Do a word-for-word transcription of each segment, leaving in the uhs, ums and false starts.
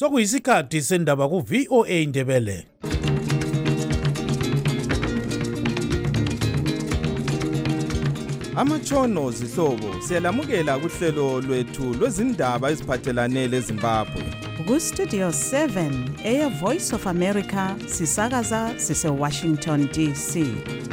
Sokuyisikhathi sendaba ku V O A Ndebele. Amatshono zihlobo siyalamukela kuhlelo lwethu lwezindaba eziphathelane leZimbabwe. Ku Studio seven eya Voice of America sisakaza sise Washington D C.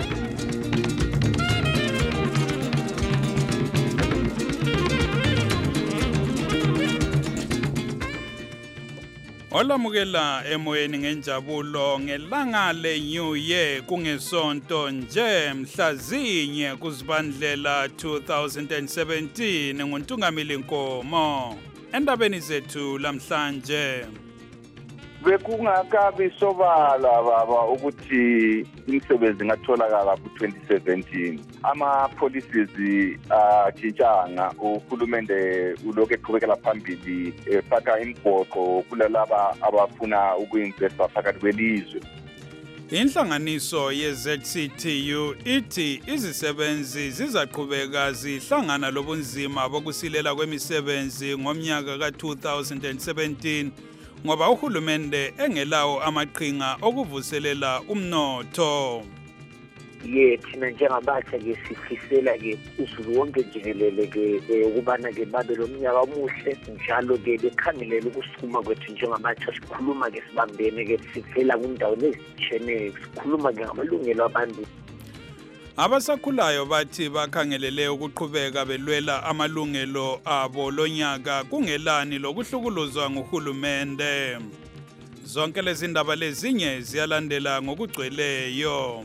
Olamukela emoyeni ngenjabulo ngelanga le New Year kungesonto nje mhlazinye kuzibandlela two thousand seventeen nguntungamili Nkomo. Endabeni zethu lamhlanje bekungakabi sobala baba ukuthi imisebenzi ngatholakala ku twenty seventeen ama policies atshintshanga uhulumende uloke eqhubekela phambili efaka imgoqo kulalaba abafuna ukuinvesta phakathi kwelizwe. Inhlanganiso ye-Z C T U ithi izisebenzi zizaqhubeka zihlangana lobunzima bokusilela kwemisebenzi ngomnyaka ka two thousand seventeen ngoba uhulumende engelawo amaqhinga okuvuselela umnotho. Ye thina njengabatsha ke sifisela ke uzulu wonke jikelele ke ukubana ke babe lo mnyaka omuhle njalo ke bekhangelela ukusukuma kwethu njengabatsha sikhuluma ke sibambene ke sivela kundawo lezitsheneyo sikhuluma ke ngamalungelo abantu. Abasakhulayo bathi bakhangelele ukuqhubeka belwela amalungelo abo lonyaka kungelani lokuhlukuluzwa nguhulumende. Zonke lezi ndaba lezinye ziyalandela ngokugcweleyo.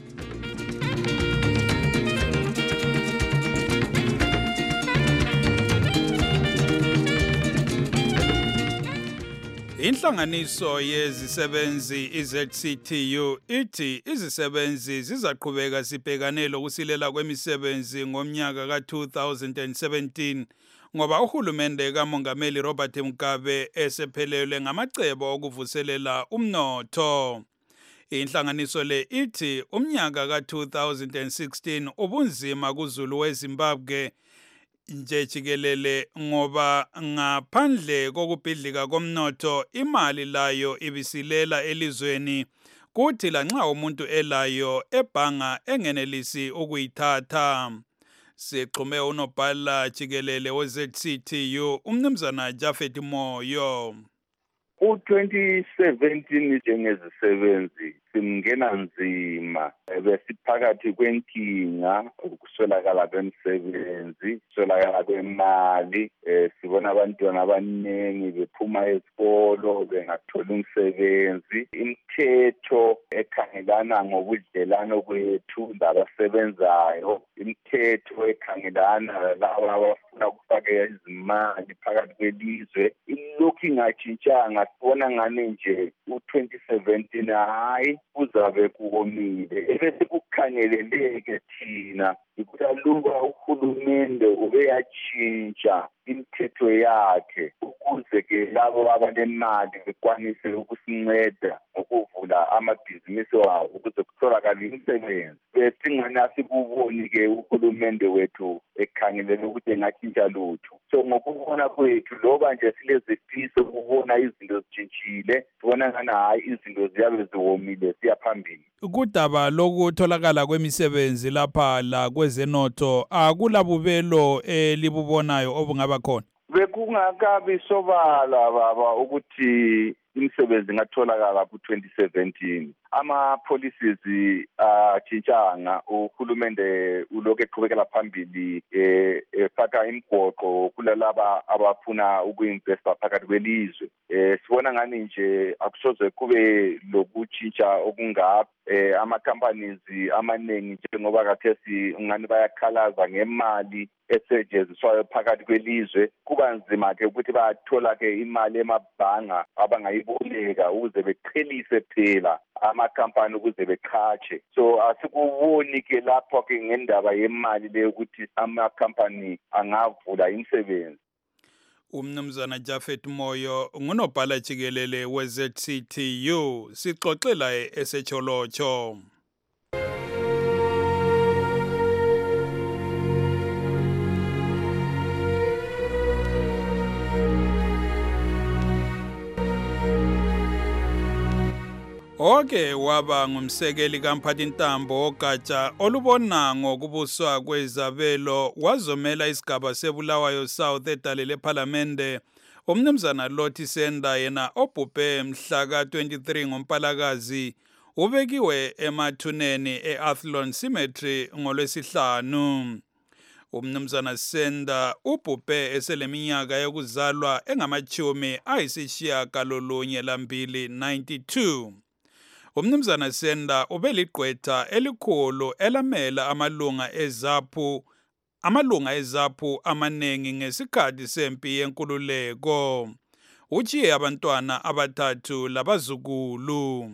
Inhlanganiso yezisebenzi i-Z C T U ithi izisebenzi zizaqhubeka sibhekane lokusilela kwemisebenzi ngomnyaka ka two thousand seventeen ngoba uhulumende kaMongameli Robert Mugabe esephelelwe ngamacebo okuvuselela umnotho. Inhlanganiso le ithi umnyaka ka two thousand sixteen ubunzima kuzulu weZimbabwe nje jikelele ngoba ngaphandle kokubhidlika komnotho imali layo ibisilela elizweni kuthi lanxa umuntu elayo ebhanga engenelisi ukuyithatha. Sixhume unobhala jikelele we-Z C T U umnumzana Japhet Moyo. U twenty seventeen njengezisebenzi simngena nzima besiphakathi kwenkinga ukuswelakala kwemisebenzi ukuswelakala kwemali sibona abantwana abaningi bephuma esikolo bengathola umsebenzi. Imithetho ekhangelana ngobudlelano kwethu labasebenzayo, imithetho ekhangelana laba abafuna ukufaka izimali phakathi kwelizwe ilokhu ingajintshanga. Sibona ngani nje u twenty seventeen hayi kuzabe kuomile ebese kukhangeleleke thina ukuthi aluba uhulumende ubeyatshintsha imithetho yakhe ukuze ke labo abanemali bekwanise ukusinceda ngokuvula amabhizinisi wabo ukuze kutholakale imisebenzi. Besingani asikuboni ke uhulumende wethu ekhangelele ukuthi engatshintsha lutho. So ngokubona kwethu loba nje silezifiso ukubona izinto zitshintshile sibona ngani hayi izinto ziyabe ziwomile siyaphambili. Kudaba lokutholakala kwemisebenzi lapha la kwezenotho akulabubelo elibubonayo obungaba khona. Bekungakabi sobala baba ukuthi imisebenzi ngatholakala ku twenty seventeen ama policies atshintshanga uhulumende uloke eqhubekela phambili efaka imgoqo kulalaba abafuna ukuinvesta phakathi kwelizwe. Sibona ngani nje akusoze kube lokutshintsha okungapha ama companies amaningi njengoba kathesi ngani bayakhalaza ngemali esetshenziswayo phakathi kwelizwe. Kuba nzima ke ukuthi bathola ke imali emabhanga abangayiboleka ukuze beqhelise phela amakhampani ukuze beqhatshe. So asikuboni ke lapho ke ngendaba yemali le ukuthi amakhampani angavula imisebenzi. Umnumzana Japhet Moyo ngunobhala jikelele we-Z C T U sixoxela eSecholocho. Oke waba ngumsekeli kaMphathintambo ogatsha olubona ngokubuswa kwezabelo wazomela isigaba seBulawayo South edale lePhalamende. Umnumzana Lothi Senda yena obhubhe mhla ka twenty-three ngoMpalakazi ubekiwe emathuneni eAthlone Cemetery ngolwesihlanu. Umnumzana Senda ubhubhe eseleminyaka yokuzalwa engamachumi ayisishiyagalolunye lambili ninety-two. Umnumzana Senda ubeliqwetha elikhulu elamela amalunga ezaphu amalunga ezaphu amanengi ngesikhathi sempi yenkululeko. Uchiye abantwana abathathu labazukulu.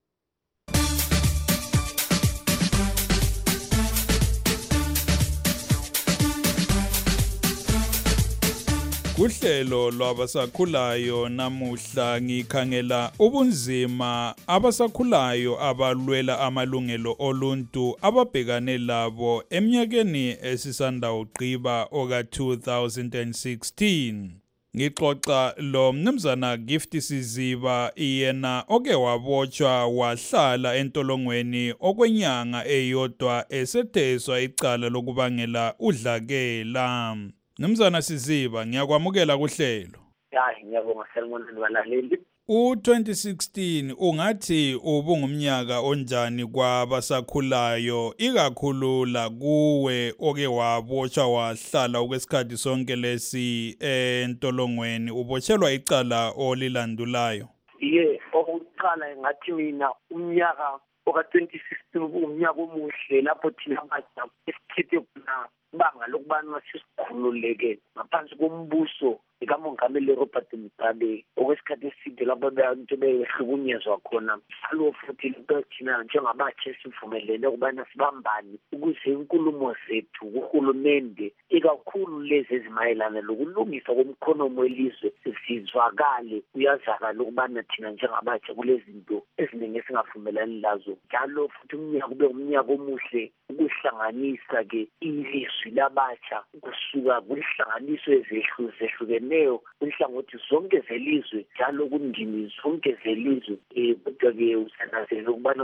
Kuhlelo lwabasakhulayo namuhla ngikhangela ubunzima abasakhulayo abalwela amalungelo oluntu ababhekane labo eminyakeni esisanda uqhiba oka two thousand sixteen. Ngixoxa lo mnumzana Gift Siziba yena oke wabotshwa wahlala entolongweni okwenyanga eyodwa esetheswa icala lokubangela udlakela. Mnumzana Siziba, ngiyakwamukela kuhlelo. Hayi, ngiyabonga sanibonani balaleli. U twenty sixteen ungathi ubungumnyaka onjani kwabasakhulayo ikakhulu la kuwe oke wabotshwa wahlala okwesikhathi sonke lesi entolongweni ubotshelwa icala olilandulayo? Ye, okuqala ngathi mina umnyaka oka twenty sixteen umnyaka omuhle lapho thina batsha esichithe khona banga lokubana sisikhululeke ngaphansi kombuso ikamongameli Robert Mugabe okwesikhathi eside lapho abantu behlukunyezwa khona. Alo futhi into thina njengabatsha sivumelene ukubana sibambane ukuze inkulumo zethu kuhulumende ikakhulu lezi ezimayelana lokulungisa komkhonomo welizwe sizwakale uyazakala ukubana thina njengabatsha kulezi zinto eziningi esingavumelani lazo. Njalo futhi umnyaka ube umnyaka omuhle ukuhlanganisa ke ilizwi labatsha kusuka kuhlanganiso ezehlu zehlukeneyo inhlangothi zonke zelizwe njalo kundimi zonke zelizwe. Eh kodwa ke usanazela ukubana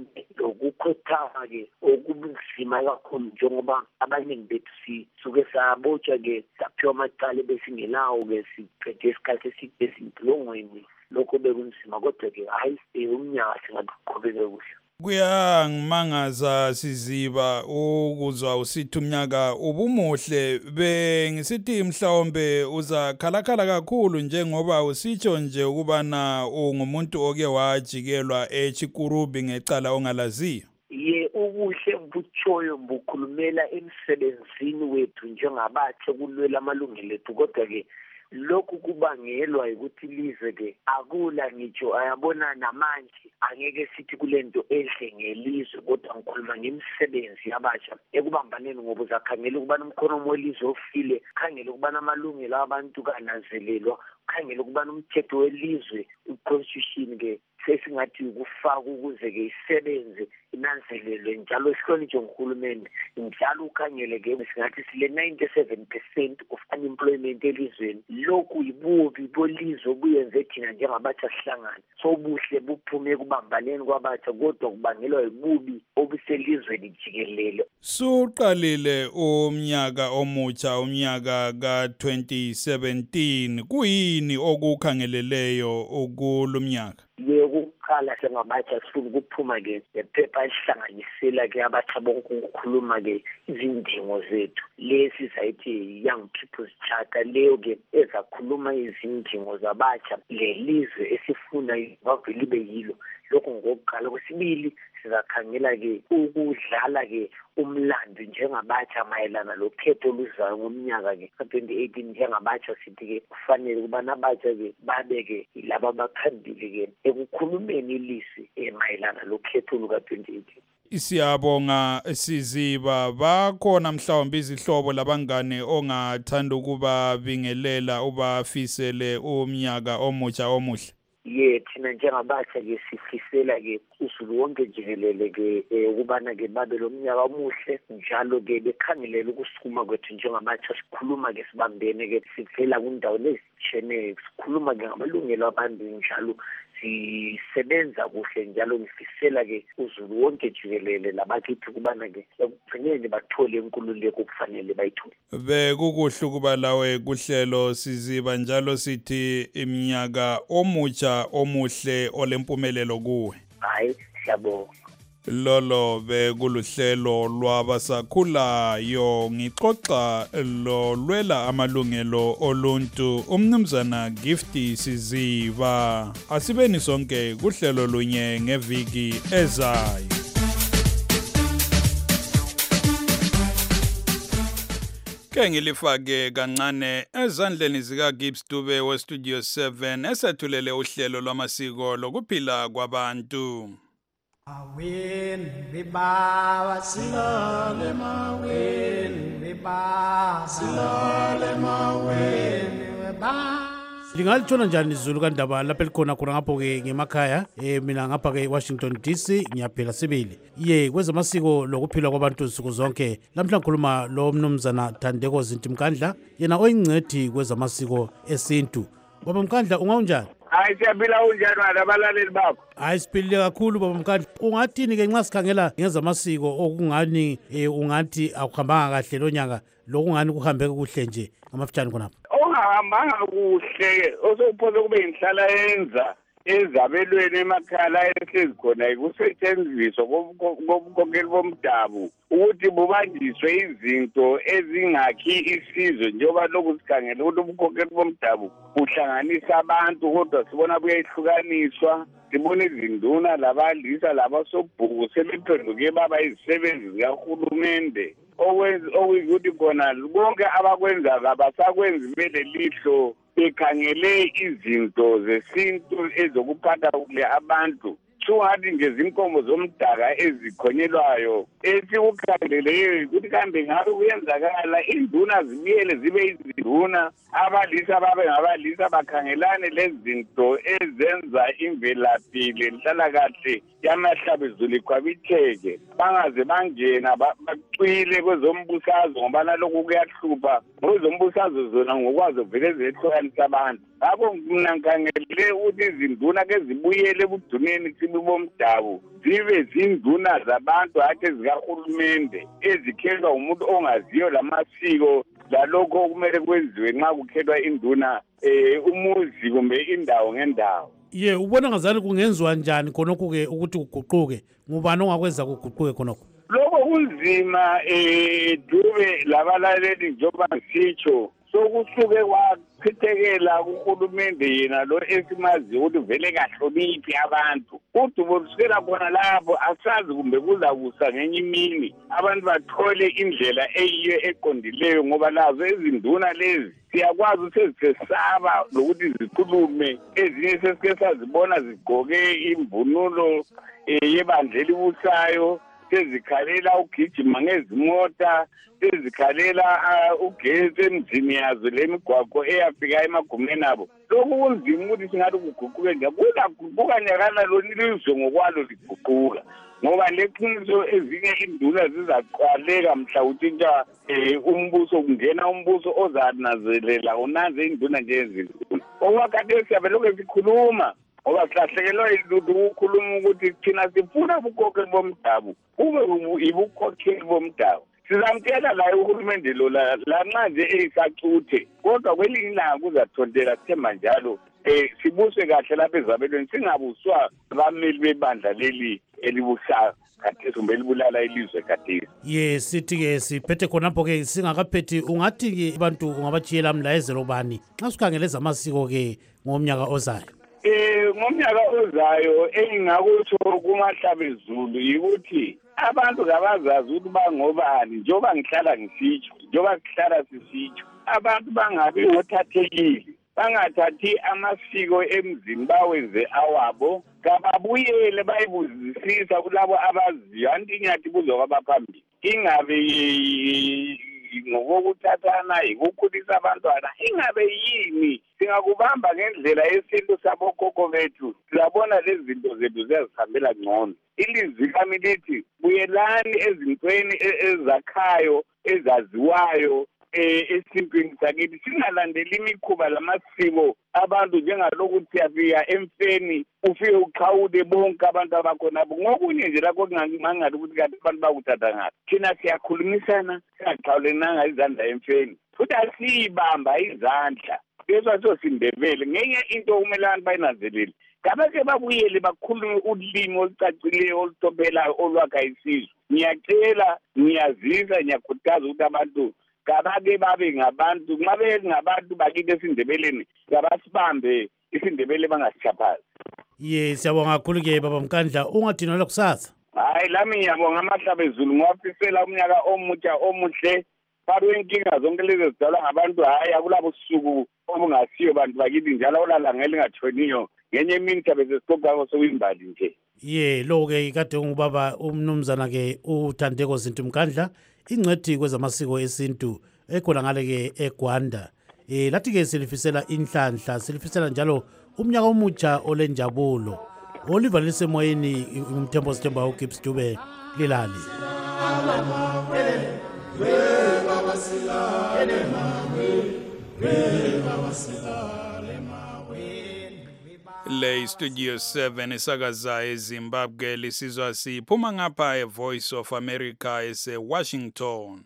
lokukhothama ke okubunzima kakhulu njengoba abaningi bethu sisuke sabotshwa ke saphiwa amacala besingelawo ke siqede isikhathi eside ezinhlongweni. Lokho bekunzima kodwa ke hayi umnyaka singaqhubeka kuhle. Kuyangimangaza Siziba ukuzwa usithi umnyaka ubumuhle bengisithi mhlawumbe uzakhalakhala kakhulu njengoba usitsho nje ukubana ungumuntu oke wajikelwa eChikurubi ngecala ongalaziyo. Ye ubuhle buchoyo bukhulumela emsebenzini wethu njengabatsha kulwela amalungelo ethu kodwa ke lokhu kubangelwa ukuthi lize ke akula ngitsho ayabona namanje angeke sithi kulento ehle ngelizwe kodwa ngikhuluma ngemisebenzi yabatsha ekubambaneni ngoba uzakhangela ukubana umkhonomo welizwe ofile, khangela ukubana amalungelo abantu kanazelelwa, khangela ukubana umthetho welizwe i-constitution ke sesingathi ukufaka ukuze ke isebenze inanzelelwe njalo sihlonitshwe nguhulumende. Njalo ukhangele ke singathi sile ninety-seven percent of unemployment elizweni. Lokhu yibubi bolizwe buyenze thina njengabatsha sihlangana. So buhle buphume kubambaneni kwabatsha kodwa kubangelwa yibubi obuselizweni jikelele. Suqalile umnyaka omutsha umnyaka ka twenty seventeen kuyini okukhangeleleyo ukulumnyaka? Yekuqala sengabatsha sifuna ukuphuma ke lephepha elihlanganisela ke abatsha bonke ukukhuluma ke izindingo zethu lesi sayithi Young People's Charter leyo ke ezakhuluma izindingo zabatsha lelizwe esifuna bavele ibe yilo. Lokho ngokuqala. Kwesibili sizakhangela ke ukudlala ke umlando njengabatsha mayelana lokhetho oluzayo ngomnyaka ke ka twenty eighteen njengabatsha sithi ke kufanele ukuba nabatsha ke babe ke laba abaphambili ke ekukhulumeni ilizwi emayelana lokhetho luka twenty eighteen. Siyabonga Siziba, bakhona mhlawumbe izihlobo labangane ongathanda ukuba bingelela ubafisele umnyaka omutsha omuhle? Ye thina njengabatsha ke sifisela ke usulu wonke jikelele ke ukubana ke babe lo mnyaka omuhle njalo ke bekhangelela ukusukuma kwethu njengabatsha sikhuluma ke sibambene ke sivela kundawo ezijene sikhuluma ke ngamalungelo abantu njalo sisebenza kuhle njalo ngifisela ke uZulu wonke jikelele labakithi kubana ke ekugcineni bathole inkululeko okufanele bayithole. Bekukuhle ukuba lawe kuhlelo siziba njalo sithi iminyaka omutsha omuhle olempumelelo kuwe. Hayi siyabonga. Lolo bekuluhlelo lwabasakhulayo ngixoxa lo lwela amalungelo oluntu umnumzana Gifty Siziba. Asibeni sonke kuhlelo lunye ngeviki ezayo. Ke ngilifake kancane ezandleni zika Gibbs Dube we Studio seven esethulele uhlelo lwamasiko lokuphila kwabantu. Awen biba silale mawen biba silale mawen biba. Lingalithona njani izulu kaNdaba lapha elikhona khona ngapho ke ngemakhaya eh mina ngapha ke Washington D C ngiyaphela sibili ye kwezamasiko lokuphila kwabantu insuku zonke lamhla ngikhuluma lo mnumzana Thandeko Zintimkandla yena oyingcedi kwezamasiko esintu. Baba Mkandla ungaunjani? Hayi siyaphila unjani abalaleli bakho? Hayi siphilile kakhulu Baba Mkandla. Ungathini ke nxa sikhangela ngezamasiko okungani eh ungathi akuhambanga kahle lonyaka lokungani kuhambe kuhle nje ngamafutshane khonapha? Ongahambanga kuhle osophoza kube inhlala yenza ezabelweni emakhaya ehlezi khona ikusetshenziswa kobunkokeli bomdabu ukuthi bubanjiswe izinto ezingakhi isizwe njengoba lokhu sikhangela ukuthi ubunkokeli bomdabu buhlanganisa abantu kodwa sibona buyahlukaniswa. Sibona izinduna labalisa labasobhuku sebephenduke baba izisebenzi zikahulumende okuyikuthi khona konke abakwenza abasakwenzi bele lihlo bekhangele izinto zesintu ezokuphatha kule abantu. Sungathi ngezinkomo zomdaka ezikhonyelwayo esikukhangeleleyo ukuthi kambe ngabe kuyenzakala induna zibuyele zibe izinduna abalisa babe ngabalisa bakhangelane lezi zinto ezenza imvelaphi lenhlalakahle yamahlabezulu ikhwabitheke bangaze bangena bacwile kwezombusazwe ngoba nalokhu kuyahlupha kwezombusazwe zona ngokwazo vele zehlukanisa abantu. Ngakho mina ngikhangele ukuthi izinduna ke zibuyele ebuduneni bomdabu zibe zinduna zabantu hathe zikahulumende ezikhethwa umuntu ongaziyo lamasiko lalokho okumele kwenziwe nxa kukhethwa induna eh umuzi kumbe indawo ngendawo. Ye ubona ngazani kungenziwa njani khonokho ke ukuthi kuguquke ngubani ongakwenza kuguquke khonokho? Lokho kunzima eh Dube labalaleli njoba ngisitsho sokusuke kwachithekela kuhulumende yena lo esimazi ukuthi vele kahloniphi abantu. Udubo lusukela khona lapho asazi kumbe kuzakusa ngenye imini abantu bathole indlela eyiyo eqondileyo ngoba lazo ezinduna lezi siyakwazi usezisaba lokuthi zikhulume ezinye sesike sazibona zigqoke imvunulo yebandla elibusayo sezikhalela ugijima ngezimota sezikhalela ugesi emzini yazo lemigwaqo eyafika emagumeni abo. Lokhu kunzima ukuthi singathi kuguquke nje kuzaguquka nyakana lonilizwe ngokwalo liguquka ngoba leqiniso ezinye induna zizaqaleka mhla uthinta umbuso kungena umbuso ozanazelela unaze induna nje ezinduna. Okwakade siyabelokhu sikhuluma ngoba sihlekelwa ilutho ukukhuluma ukuthi thina sifuna ubukhokheli bomdabu kube ibukhokheli bomdabu. Sizamtshela la uhulumende lo la nxa nje eyisacuthe kodwa kwelinye ilanga kuzathontela sithemba njalo eh sibuswe kahle lapha ezabelweni singabuswa abameli bebandla leli elibusa khathesi kumbe libulala ilizwe khathesi. Ye sithi ke siphethe khonapho ke singakaphethi ungathi ke abantu ungabachiyela mlayezelo bani nxa sikhangele zamasiko ke ngomnyaka ozayo? Eh ngomnyaka ozayo engingakutsho kumahlabezulu yikuthi abantu kabazazi ukuthi bangobani njengoba ngihlala ngisitsho njengoba sihlala sisitsho abantu bangabe othathekile bangathathi amasiko emzini bawenze awabo kababuyele bayibuzisisa kulabo abaziyo anti nyathi kuzokwaba ingabe ngokuthathana ikukhulisa abantwana ingabe yini singakubamba ngendlela yesintu sabokhokho bethu sizabona lezi zinto zethu ziyazihambela ngcono. Ilizwi lami lithi buyelani ezintweni ezakhayo ezaziwayo esintwini sakithi singalandeli imikhuba lamasiko abantu njengalokuthi siyafika emfeni ufike uqhawule bonke abantu abakhona ngokunye nje lakho kungangathi ukuthi kanti abantu bakuthatha ngaphi thina siyakhulumisana singaqhawulenanga izandla emfeni futhi asibamba izandla bese sosindebele ngenye into umelana bayinanzelele Kabake babuyele bakhulume ulimi olucacileyo oluthobelayo olwakha isizwe. Ngiyacela, ngiyazisa, ngiyakhuthaza ukuthi abantu kabake babe ngabantu, nxa bengabantu bakithi esindebeleni, kabasibambe isindebele bangasishaphazi. Ye, siyabonga kakhulu ke baba Mkandla, ungadinwa kusasa. Hayi, lami ngiyabonga amahlaba ezulu ngwafisela umnyaka omutsha omuhle. Paro inkinga zonke lezi zidalwa ngabantu hayi akulabo suku obungasiyo bantu bakithi njalo olala ngelingathoniyo. Ngenye imini sabe sesixoxa sokuyimbali nje. Ye, lo ke kade ungubaba umnumzana ke uThandeko Zinto Mkandla, ingcwethi kwezamasiko esintu ekhona ngale ke eGwanda. Eh lathi ke silifisela inhlanhla, silifisela njalo umnyaka omutsha olenjabulo. Oliver lisemoyeni umthembo sithemba uGibbs Dube lilali. Le Studio seven isakaza eZimbabwe lisizwa siphuma ngapha eVoice of America ese Washington.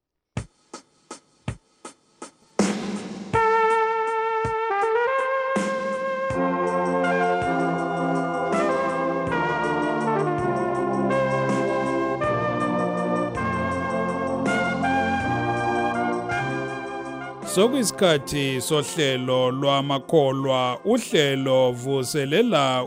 Sokuyisikhathi sohlelo lwamakholwa, uhlelo vuselela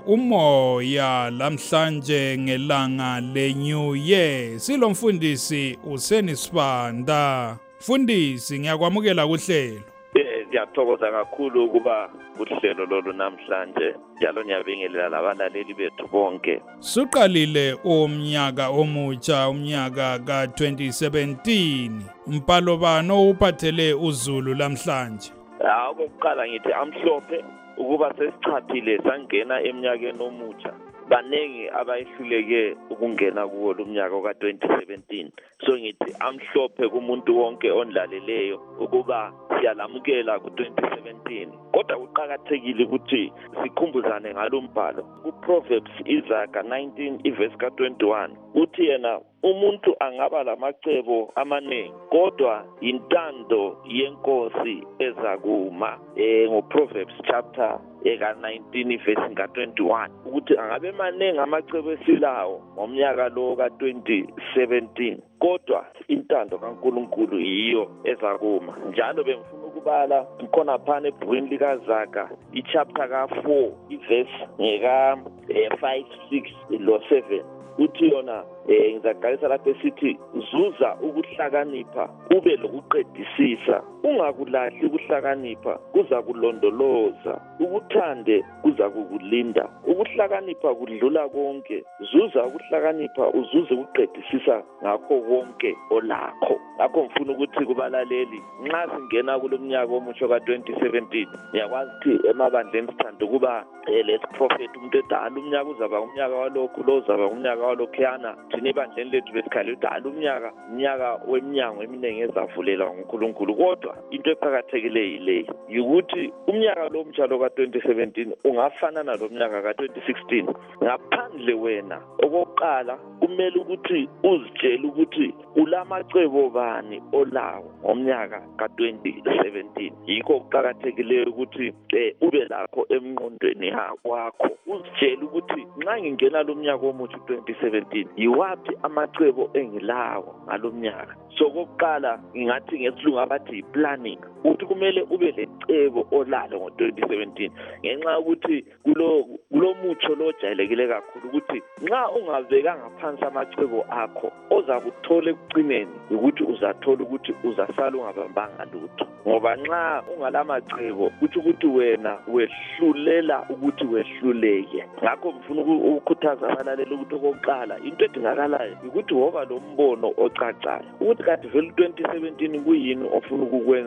umoya lamhlanje ngelanga le-New Year. Silomfundisi Useni Sibanda. Mfundisi, ngiyakwamukela kuhlelo. Eh, ngiyathokoza kakhulu ukuba kuhlelo lolu namhlanje. Njalo ngiyabingelela labalaleli bethu bonke. Suqalile umnyaka omutsha, umnyaka ka twenty seventeen. Mpalo bano uphathele uZulu lamhlanje. Ah, okokuqala ngithi amhlophe ukuba sesichaphile sangena eminyakeni omutsha. Banengi abayihluleke ukungena kuwo lumnyaka ka twenty seventeen. So ngithi amhlophe kumuntu wonke onlaleleyo ukuba siyalamukela ku twenty seventeen. Kodwa kuqhakathekile ukuthi sikhumbuzane ngalombhalo. Ku Proverbs Izaga nineteen iverse ka twenty-one uthi yena umuntu angaba lamacebo amaningi kodwa intando yenkosi ezakuma. Eh ngo Proverbs chapter eka nineteen verse ka twenty-one ukuthi angabe maningi amacebo esilawo ngomnyaka lo ka twenty seventeen kodwa intando kaNkulunkulu yiyo ezakuma. Njalo bengifuna ukubala khona phana eBhukwini likaZaga ichapter ka four iverse ngeka five six lo seven uthi yona eh ngizaqalisa lapha esithi zuza ukuhlakanipha ube lokuqedisisa, ungakulahli ukuhlakanipha kuza kulondoloza, ukuthande kuza kukulinda, ukuhlakanipha kudlula konke, zuza ukuhlakanipha uzuze ukuqedisisa ngakho konke olakho. Ngakho ngifuna ukuthi kubalaleli nxa singena kulomnyaka omutsha ka twenty seventeen ngiyakwazi ukuthi emabandleni sithanda ukuba let's prophet umuntu edala umnyaka uzaba umnyaka walokho lo uzaba umnyaka walokhuyana. Thina ibandleni lethu besikhala ukuthi alumnyaka umnyaka weminyango eminingi ezavulelwa nguNkulunkulu. Kodwa into eqhakathekile yile ukuthi umnyaka lo omtsha lo ka twenty seventeen ungafana nalomnyaka ka twenty sixteen. Ngaphandle wena okokuqala kumele ukuthi uzitshele ukuthi ulamacebo bani olawo ngomnyaka ka twenty seventeen. Yikho kuqhakathekile ukuthi ube lakho emqondweni wakho uzitshele ukuthi nxa ngingena lo mnyaka omutsha twenty seventeen yiwapi amacebo engilawo ngalomnyaka. So kokuqala ngingathi ngesilungu abathi planning ukuthi kumele ube lecebo olalo ngo twenty seventeen ngenxa ukuthi kulo kulomutsho lo jayelekile kakhulu ukuthi nxa ungabekanga phansi amacebo akho ozakuthola ekucineni ukuthi uzathola ukuthi uzasala ungabambanga lutho. Ngoba nxa ungalamacebo kuthi ukuthi wena wehlulela ukuthi wehluleke. Ngakho ngifuna ukukhuthaza abalaleli ukuthi okokuqala into edingakalayo ukuthi woba lo mbono ocacayo ukuthi kanti vele twenty seventeen kuyini ofuna ukukwenza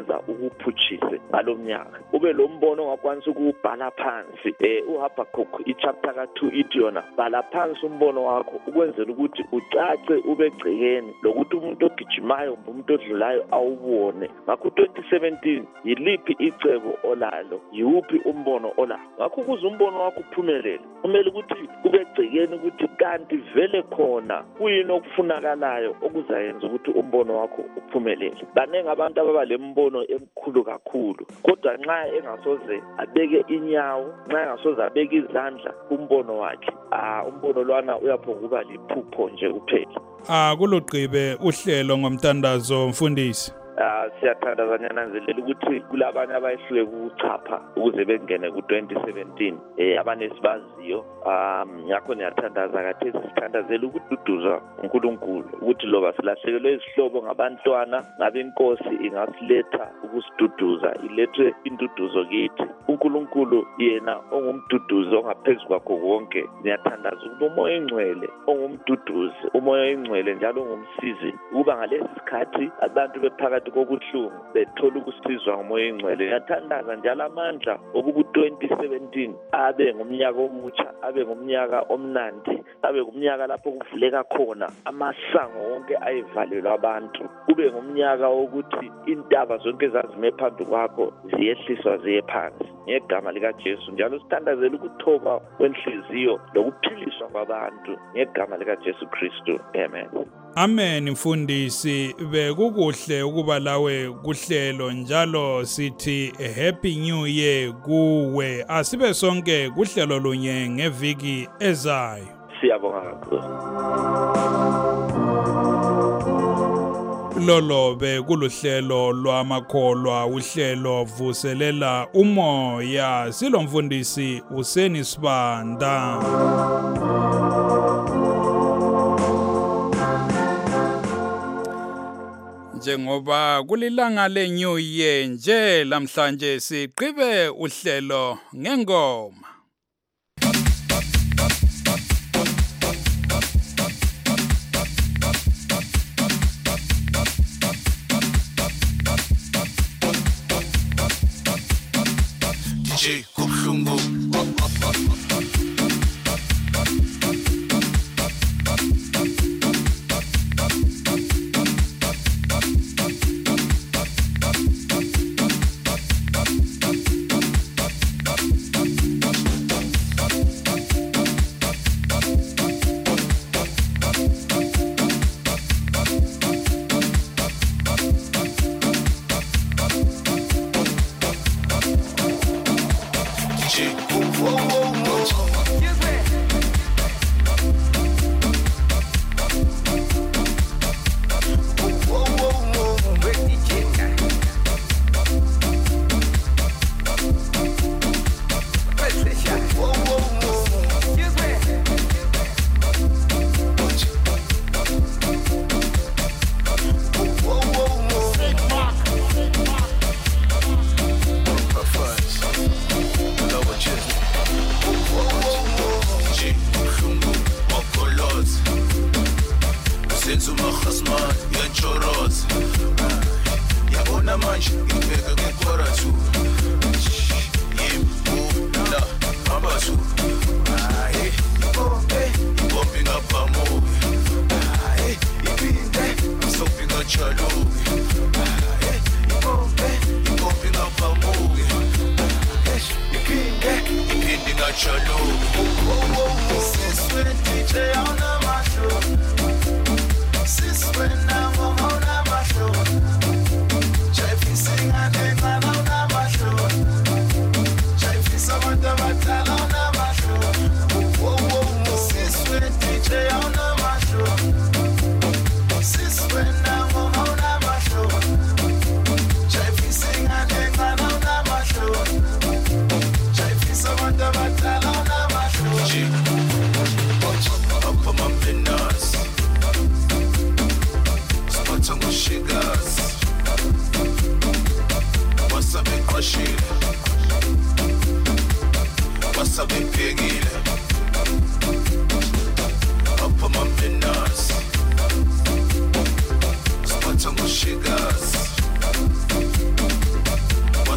ukuphutshise ngalomnyaka ube lo mbono ongakwanisa ukubhala phansi eh uHabakuk ichapter ka two ithi yona bhala phansi umbono wakho ukwenzela ukuthi ucace ube gcikeni lokuthi umuntu ogijimayo umuntu odlulayo awubone ngakho twenty seventeen yiliphi icebo olalo yiwuphi umbono ola ngakho kuze umbono wakho uphumelele kumele ukuthi kube gcikeni ukuthi kanti vele khona kuyini okufunakalayo okuzayenza ukuthi umbono wakho uphumelele banenge abantu ababa lembono emkhulu kakhulu kodwa nxa engasoze abeke inyawo nxa engasoze abeke izandla kumbono wakhe ah umbono lwana uyaphonguba liphupho nje kuphela ah kulugqibe uhlelo ngomtandazo mfundisi Ah siyathandaza nyananzelela ukuthi kulabanye abayihlule ukuchapha ukuze bengene ku twenty seventeen eh abanesibaziyo um yakho niyathandaza kathesi sithandazela ukududuza uNkulunkulu ukuthi loba silahlekelwe izihlobo ngabantwana ngabe inkosi ingasiletha ukusiduduza ilethe induduzo kithi uNkulunkulu yena ongumduduzo ongaphezulu kwakho konke niyathandaza ukuthi umoya engcwele ongumduduzi umoya engcwele njalo ongumsizi kuba ngalesi sikhathi abantu bephakathi kokuhlungu bethola ukusizwa ngomoya engcwele yathandaza njalo amandla obuku twenty seventeen abe ngumnyaka omutsha abe ngumnyaka omnandi abe ngumnyaka lapho kuvuleka khona amasango wonke ayivalelwa abantu kube ngumnyaka wokuthi intaba zonke zazime phambi kwakho ziyehliswa ziye phansi ngegama lika Jesu njalo sithandazela ukuthoba kwenhliziyo lokuphiliswa kwabantu ngegama lika Jesu Kristu amen Amen mfundisi bekukuhle ukuba lawe kuhlelo njalo sithi happy new year kuwe asibe sonke kuhlelo lunye ngeviki ezayo siyabonga kakhulu lolo bekuluhlelo lwamakholwa uhlelo vuselela umoya silomfundisi Useni Sibanda njengoba kulilanga le new year nje lamhlanje siqibe uhlelo ngengoma nje kubhlungu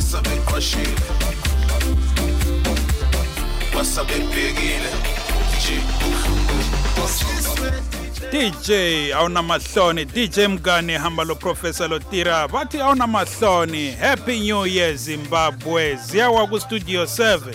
wasabe kwashile wasabe bhekile D J awuna mahloni D J Mgani hamba lo Professor Lotira bathi awuna mahloni. Happy New Year Zimbabwe. Ziyawa ku Studio seven.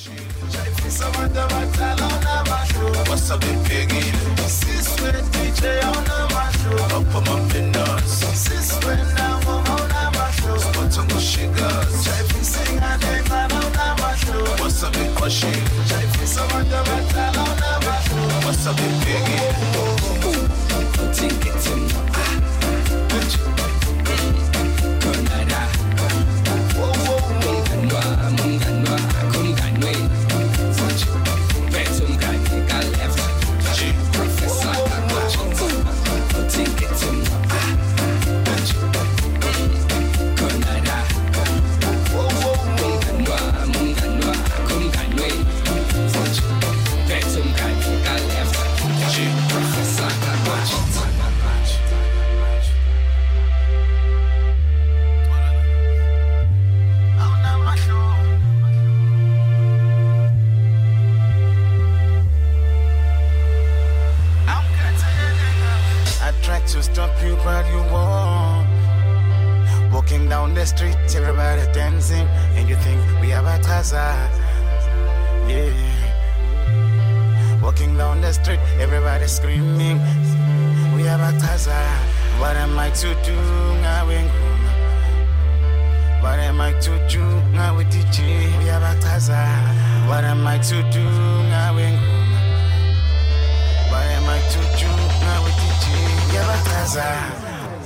wasabe bhekile siswe D J awuna mahlo upha mapenas siswe nawo awuna mahlo spotha ngoshigas chayifisanga nengana awuna mahlo wasabe kwashile chayifisa abantu abadala awuna mahlo wasabe bhekile think it's in to stop you, but you won't. Walking down the street, everybody dancing, and you think we have a Taza. Yeah. Walking down the street, everybody screaming, we have a Taza. What am I to do? What am I to do? Now with D J, we have a Taza. What am I to do? What am I to do? Now with D J. Yabataza.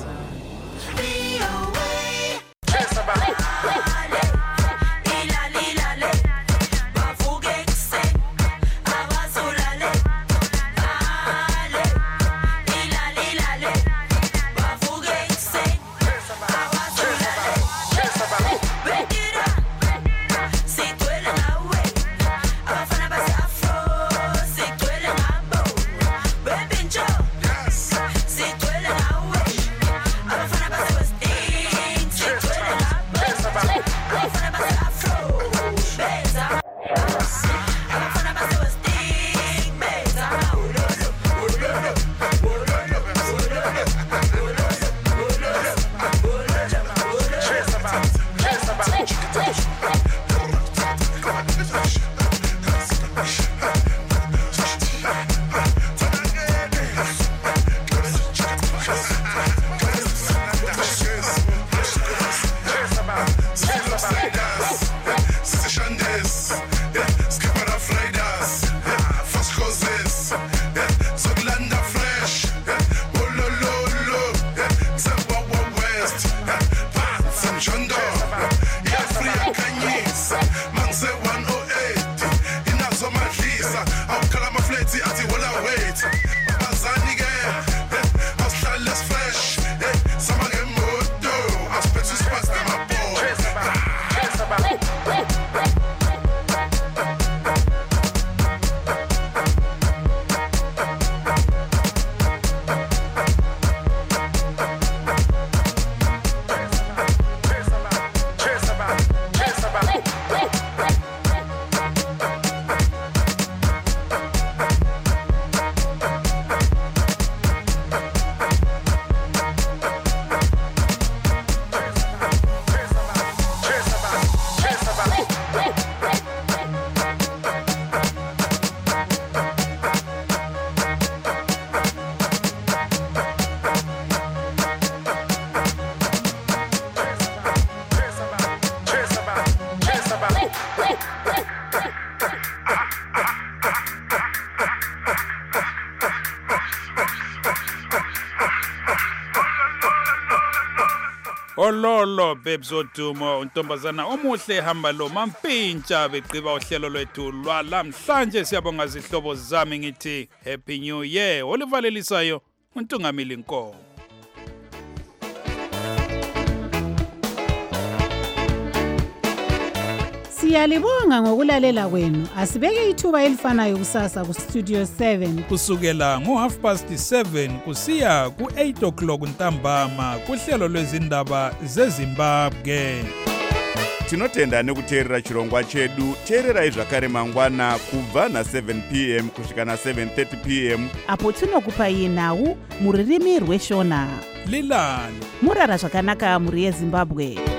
Ololo babes odumo untombazana omuhle hamba lo mampintsha beqiba uhlelo lwethu lwalamhlanje. Siyabonga izihlobo zami ngithi Happy New Year. Olivalelisayo uNtungamili Nkomo. Siyalibonga ngokulalela kwenu. Asibeke ithuba elifanayo kusasa ku Studio seven kusukela ngo half past seven kusiya ku eight o'clock ntambama kuhlelo lwezindaba zeZimbabwe. tinotenda nekuteerera chirongwa chedu. teererai zvakare mangwana kubva na-seven p m kusvika na-seven thirty p m apo tinokupai nhau muririmi rweshona. lilani murara zvakanaka muri yezimbabwe.